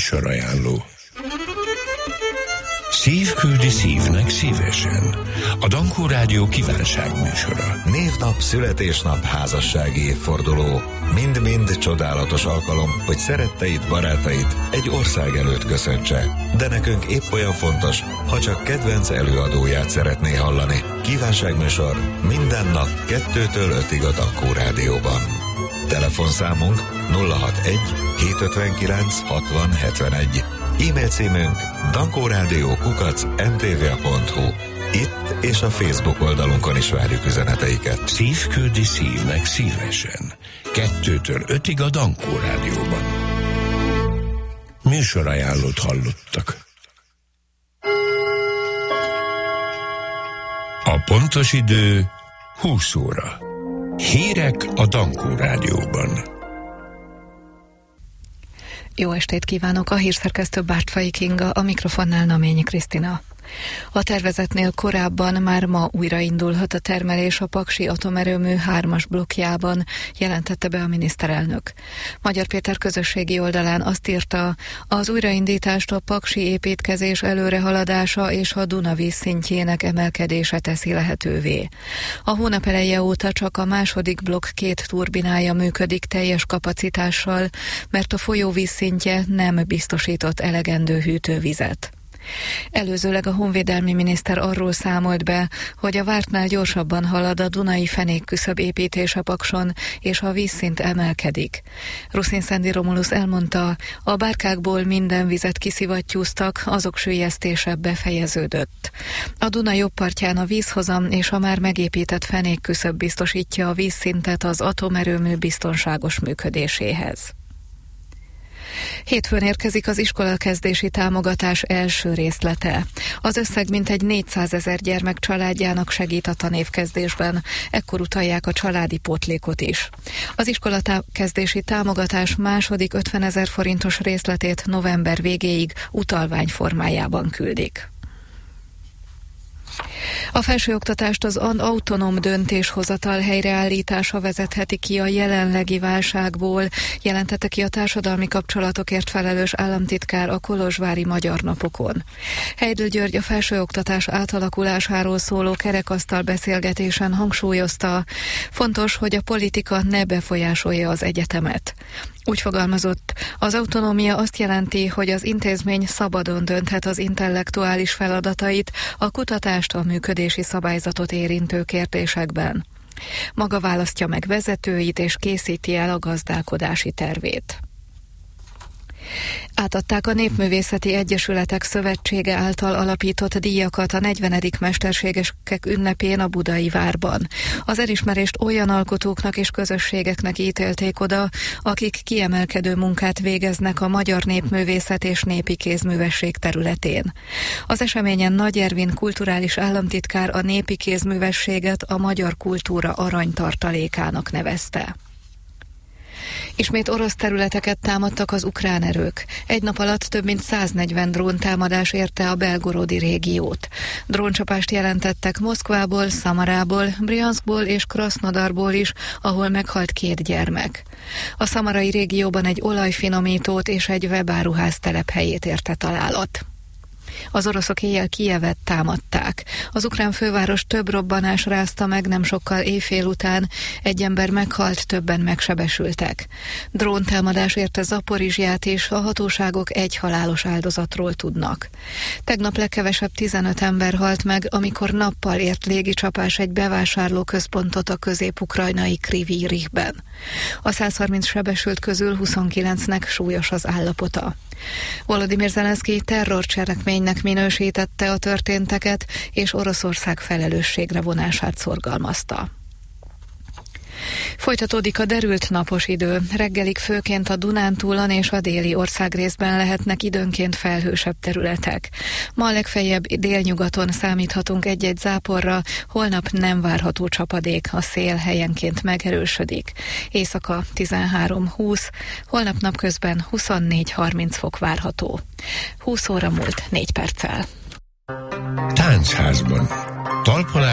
Műsorajánló. Szív küldi szívnek szívesen. A Dankó Rádió kívánságműsora. Névnap, születésnap, házassági évforduló. Mind-mind csodálatos alkalom, hogy szeretteid, barátait egy ország előtt köszöntse. De nekünk épp olyan fontos, ha csak kedvenc előadóját szeretné hallani. Kívánságműsor minden nap 2-től 5-ig a Dankó Rádióban. Telefonszámunk 061 759 60 71. E-mail címünk dankórádió@mtva.hu. Itt és a Facebook oldalunkon is várjuk üzeneteiket. Szív küldi szívnek szívesen. 2-től 5-ig a Dankó Rádióban. Műsorajánlót hallottak. A pontos idő 20 óra. Hírek a Dankó Rádióban. Jó estét kívánok, a hírszerkesztő Bártfai Kinga, a mikrofonnál Naményi Krisztina. A tervezetnél korábban már ma újraindulhat a termelés a Paksi atomerőmű 3-as blokkjában, jelentette be a miniszterelnök. Magyar Péter közösségi oldalán azt írta, az újraindítást a paksi építkezés előrehaladása és a Duna vízszintjének emelkedése teszi lehetővé. A hónap eleje óta csak a második blokk 2 turbinája működik teljes kapacitással, mert a folyó vízszintje nem biztosított elegendő hűtővizet. Előzőleg a honvédelmi miniszter arról számolt be, hogy a vártnál gyorsabban halad a Dunai fenékküszöb építése Pakson, és a vízszint emelkedik. Ruszin Szendi Romulusz elmondta, a bárkákból minden vizet kiszivattyúztak, azok süllyesztése befejeződött. A Duna jobb partján a vízhozam és a már megépített fenékküszöb biztosítja a vízszintet az atomerőmű biztonságos működéséhez. Hétfőn érkezik az iskolakezdési támogatás első részlete. Az összeg mintegy 400 000 gyermek családjának segít a tanévkezdésben, ekkor utalják a családi pótlékot is. Az iskolakezdési támogatás második 50 000 forintos részletét november végéig utalvány formájában küldik. A felsőoktatást az autonóm döntéshozatal helyreállítása vezetheti ki a jelenlegi válságból, jelentette ki a társadalmi kapcsolatokért felelős államtitkár a kolozsvári Magyar Napokon. Heydl György a felsőoktatás átalakulásáról szóló kerekasztal beszélgetésen hangsúlyozta, fontos, hogy a politika ne befolyásolja az egyetemet. Úgy fogalmazott, az autonómia azt jelenti, hogy az intézmény szabadon dönthet az intellektuális feladatait, a kutatást, a működési szabályzatot érintő kérdésekben. Maga választja meg vezetőit és készíti el a gazdálkodási tervét. Átadták a Népművészeti Egyesületek Szövetsége által alapított díjakat a 40. Mesterségeskek ünnepén a Budai Várban. Az elismerést olyan alkotóknak és közösségeknek ítélték oda, akik kiemelkedő munkát végeznek a magyar népművészet és népi kézművesség területén. Az eseményen Nagy Ervin kulturális államtitkár a népi kézművességet a magyar kultúra aranytartalékának nevezte. Ismét orosz területeket támadtak az ukrán erők. Egy nap alatt több mint 140 dróntámadás érte a Belgorodi régiót. Dróncsapást jelentettek Moszkvából, Szamarából, Brjanszkból és Krasznodarból is, ahol meghalt 2 gyermek. A szamarai régióban egy olajfinomítót és egy webáruház telephelyét érte találat. Az oroszok éjjel Kijevet támadták. Az ukrán főváros több robbanás rázta meg nem sokkal éjfél után, egy ember meghalt, többen megsebesültek. Dróntámadás érte Zaporizsját is, a hatóságok 1 halálos áldozatról tudnak. Tegnap legkevesebb 15 ember halt meg, amikor nappal ért légicsapás egy bevásárlóközpontot a közép-ukrajnai Kryvyi Rihben. A 130 sebesült közül 29-nek súlyos az állapota. Volodymyr Zelenszkij terrorcselekménynek minősítette a történteket, és Oroszország felelősségre vonását szorgalmazta. Folytatódik a derült napos idő. Reggelig főként a Dunántúlon és a déli országrészben lehetnek időnként felhősebb területek. Ma legfeljebb délnyugaton számíthatunk egy-egy záporra, holnap nem várható csapadék, a szél helyenként megerősödik. Éjszaka 13-20, holnap napközben 24-30 fok várható. 20 óra múlt 4 perccel. Táncházban. Talpalás